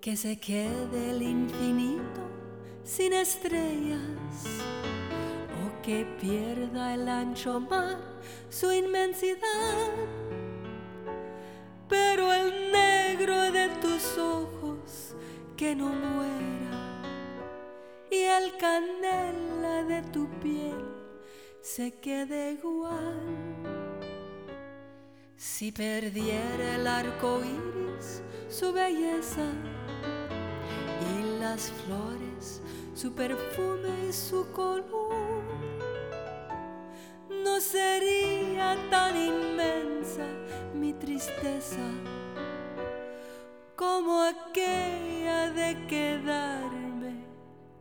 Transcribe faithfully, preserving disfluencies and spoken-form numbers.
que se quede el infinito sin estrellas, o que pierda el ancho mar su inmensidad. Pero el negro de tus ojos que no muera, y el canela de tu piel se quede igual. Si perdiera el arco iris su belleza, y las flores su perfume y su color, no sería tan inmensa mi tristeza como aquella de quedar